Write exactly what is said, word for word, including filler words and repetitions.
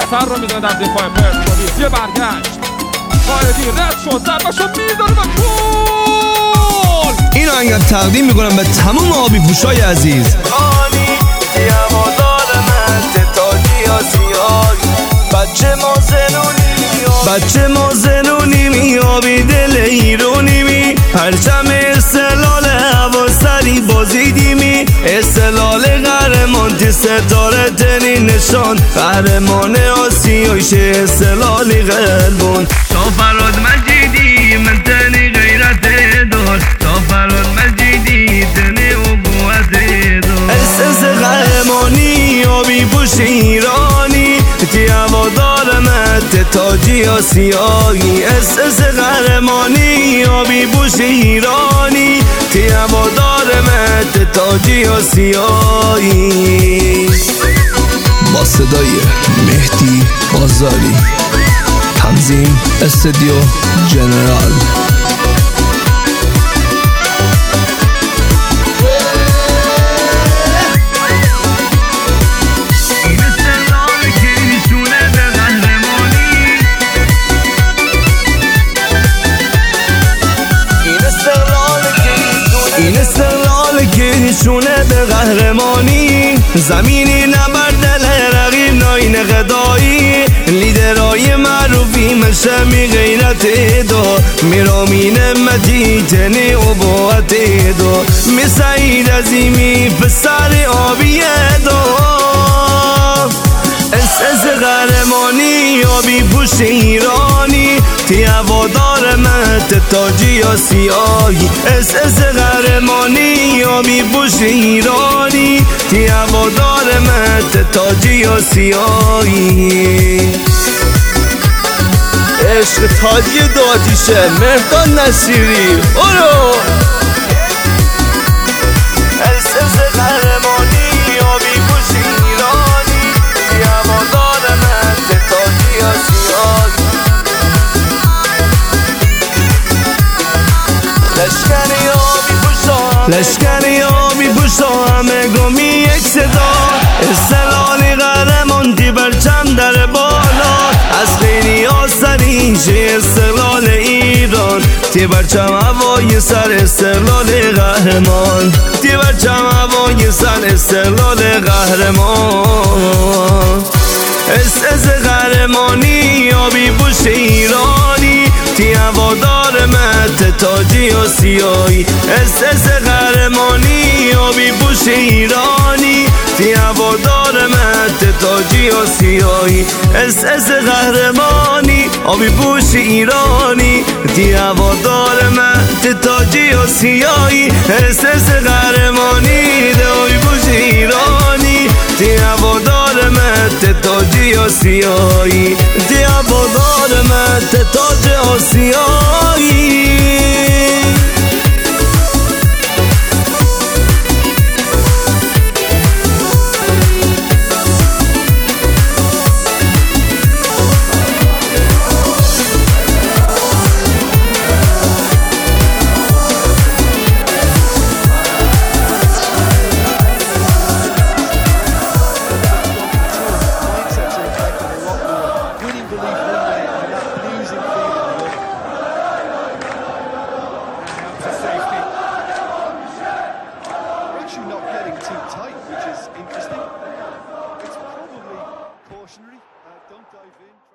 سر رو میزنه در دفاع پرسپولیس. یه برگشت قائدی رد شد، ضربه‌شو میزنه و گل. این آهنگ تقدیم میکنم به تمام آبی پوشای عزیز. آنی هوادار من تاجی آسیایی، بچه ما زنونی بچه ما زنونی می آبی دل ایرونی می، پرچم استقلال هوا سری بازیدی می، استقلال قهرمان تی ستاره تنین نشان، قهرمان آسیایی شه استقلالی قلبون. تا فراد مجیدی من تنی غیرت دار، تا فراد مجیدی تنی عبوت دار، احساس قهرمانی آبی پوش ایرانی، تی هوادار من تاجی آسیایی، احساس قهرمانی آبی پوش ایرانی، تی هوادار من تاجی آسیایی. با صدای مهدی آزاری، تنظیم استودیو جنرال. این استقلال که شونه به قهرمانی، زمینی نبرد دل رقیب ناین غدایی، لیدرای معروفی مشمی غیرت دو، میرامین مدی تنی عبوت دو، می سعید عظیمی پسر آبی دو، احساس قهرمانی آبی پوش ایرانی، تی هوادار من تاجی آسیایی، احساس قهرمانی آبی پوش ایرانی، تی هوادار من تاجی آسیایی. عشق تاجی دادیشه مهدان نصیری برو. احساس قهرمانی آبی پوش ایرانی، تی هوادار من تاجی آسیایی. لشکری آبی پوشا لشکری آبی پوشا همه گمی یک صدا، استقلالی قهرمان تی برچم در بالا، از خیلی ها سری شه استقلال ایران، تی برچم هوای سر استقلال قهرمان، تی برچم هوای سر استقلال قهرمان، احساس قهرمانی آبی پوش ایرانی، تی هوادار من تاجی آسیایی، احساس قهرمانی آبی پوش ایرانی، تی هوادار من تاجی آسیایی، احساس قهرمانی آبی پوش ایرانی، تی هوادار من تاجی آسیایی، احساس قهرمانی آبی پوش ایرانی، تی هوادار من تاجی آسیایی، تی هوادار من تاج آسیایی. Not getting too tight, which is interesting. It's probably cautionary. Uh, don't dive in.